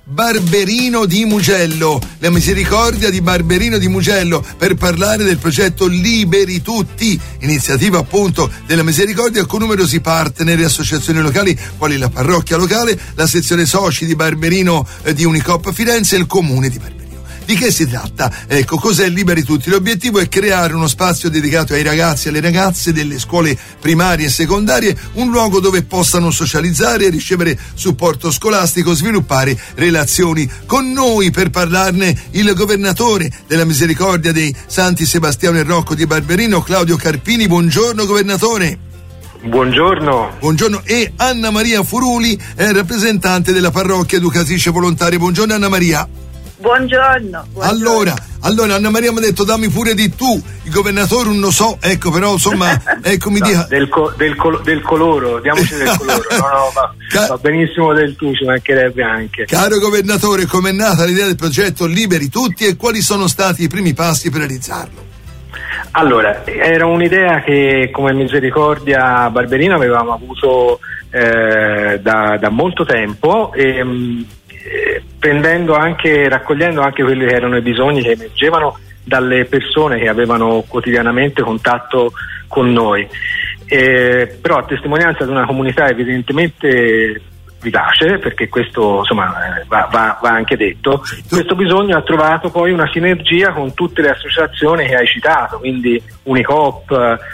Barberino di Mugello, la misericordia di Barberino di Mugello, per parlare del progetto Liberi Tutti, iniziativa appunto della misericordia con numerosi partner e associazioni locali quali la parrocchia locale, la sezione soci di Barberino di Unicoop Firenze e il comune di Barberino. Di che si tratta? Ecco, cos'è Liberi Tutti? L'obiettivo è creare uno spazio dedicato ai ragazzi e alle ragazze delle scuole primarie e secondarie, un luogo dove possano socializzare, ricevere supporto scolastico, sviluppare relazioni. Con noi per parlarne il governatore della misericordia dei Santi Sebastiano e Rocco di Barberino, Claudio Carpini. Buongiorno governatore. Buongiorno. Buongiorno. E Anna Maria Furuli, rappresentante della parrocchia educatrice volontaria. Buongiorno Anna Maria. Buongiorno. Allora Anna Maria mi ha detto dammi pure di tu, il governatore non lo so, ecco, però insomma ecco mi dica del coloro, diamoci del coloro. Va benissimo del tu, ci mancherebbe anche. Caro governatore, com'è nata l'idea del progetto Liberi Tutti e quali sono stati i primi passi per realizzarlo? Allora, era un'idea che come Misericordia Barberino avevamo avuto da molto tempo e raccogliendo anche quelli che erano i bisogni che emergevano dalle persone che avevano quotidianamente contatto con noi, però a testimonianza di una comunità evidentemente vivace, perché questo insomma va anche detto. Questo bisogno ha trovato poi una sinergia con tutte le associazioni che hai citato, quindi Unicoop,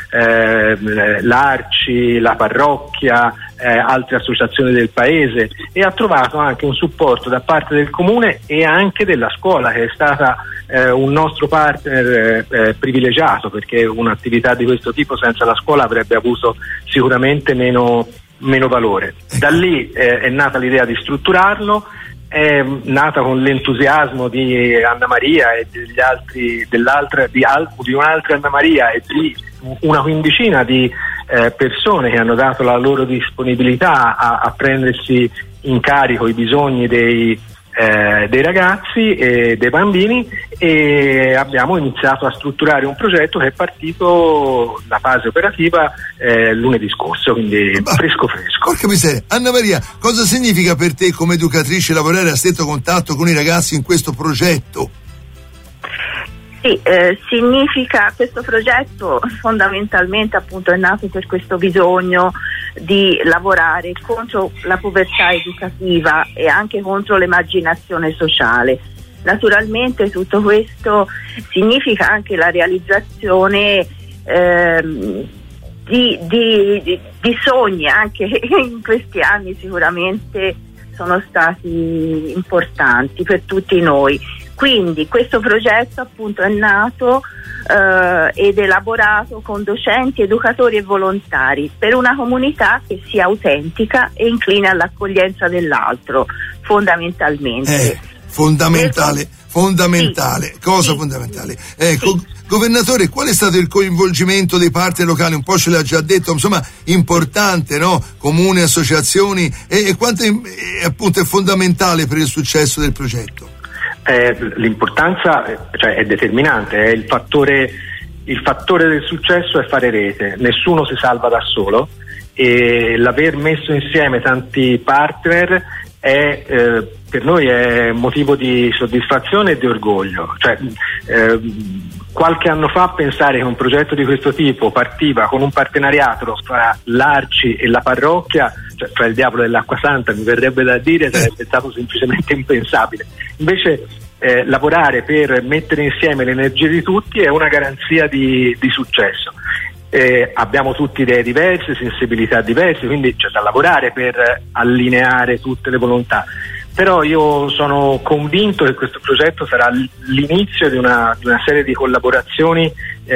l'Arci, la parrocchia, altre associazioni del paese, e ha trovato anche un supporto da parte del comune e anche della scuola, che è stata un nostro partner privilegiato, perché un'attività di questo tipo senza la scuola avrebbe avuto sicuramente meno valore. Da lì è nata l'idea di strutturarlo, è nata con l'entusiasmo di Anna Maria e di un'altra Anna Maria e di una quindicina di persone che hanno dato la loro disponibilità a prendersi in carico i bisogni dei ragazzi e dei bambini, e abbiamo iniziato a strutturare un progetto che è partito la fase operativa lunedì scorso, quindi fresco. Porca miseria. Anna Maria, cosa significa per te come educatrice lavorare a stretto contatto con i ragazzi in questo progetto? Sì, significa, questo progetto fondamentalmente appunto è nato per questo bisogno di lavorare contro la povertà educativa e anche contro l'emarginazione sociale. Naturalmente tutto questo significa anche la realizzazione di sogni anche in questi anni sicuramente sono stati importanti per tutti noi. Quindi questo progetto appunto è nato ed elaborato con docenti, educatori e volontari per una comunità che sia autentica e incline all'accoglienza dell'altro, fondamentalmente. Fondamentale. Cosa sì. Fondamentale. Ecco, sì. Governatore, qual è stato il coinvolgimento dei partner locali? Un po' ce l'ha già detto, insomma, importante, no? Comune, associazioni, e quanto appunto è fondamentale per il successo del progetto? L'importanza, cioè, è determinante, è il fattore del successo è fare rete, nessuno si salva da solo, e l'aver messo insieme tanti partner per noi è motivo di soddisfazione e di orgoglio. Cioè, qualche anno fa pensare che un progetto di questo tipo partiva con un partenariato tra l'Arci e la parrocchia, cioè il diavolo dell'acqua santa, mi verrebbe da dire, sarebbe stato semplicemente impensabile. Invece lavorare per mettere insieme le energie di tutti è una garanzia di successo. Abbiamo tutti idee diverse, sensibilità diverse, quindi c'è da lavorare per allineare tutte le volontà. Però io sono convinto che questo progetto sarà l'inizio di una serie di collaborazioni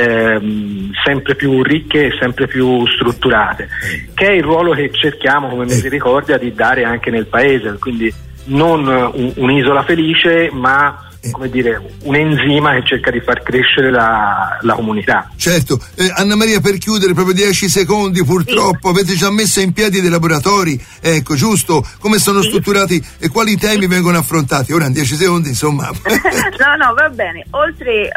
sempre più ricche e sempre più strutturate, che è il ruolo che cerchiamo come Misericordia di dare anche nel paese, quindi non un'isola felice, ma come dire, un enzima che cerca di far crescere la comunità. Certo. Anna Maria, per chiudere, proprio 10 secondi purtroppo, avete già messo in piedi dei laboratori, ecco, giusto? Come sono strutturati e quali temi vengono affrontati? Ora in 10 secondi, insomma. No, va bene. Oltre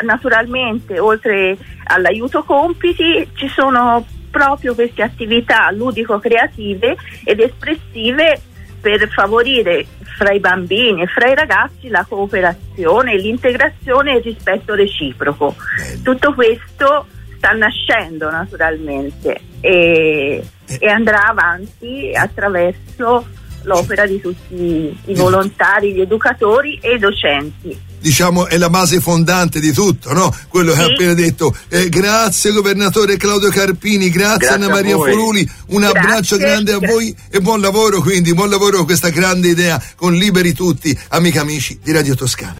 all'aiuto compiti ci sono proprio queste attività ludico-creative ed espressive per favorire fra i bambini e fra i ragazzi la cooperazione, l'integrazione e il rispetto reciproco. Tutto questo sta nascendo naturalmente e andrà avanti attraverso l'opera di tutti i volontari, gli educatori e i docenti. Diciamo è la base fondante di tutto, no? Quello che ha appena detto. Grazie governatore Claudio Carpini, grazie Anna Maria Foruli, un abbraccio grande a voi e buon lavoro, quindi buon lavoro con questa grande idea con Liberi Tutti, amiche e amici di Radio Toscana.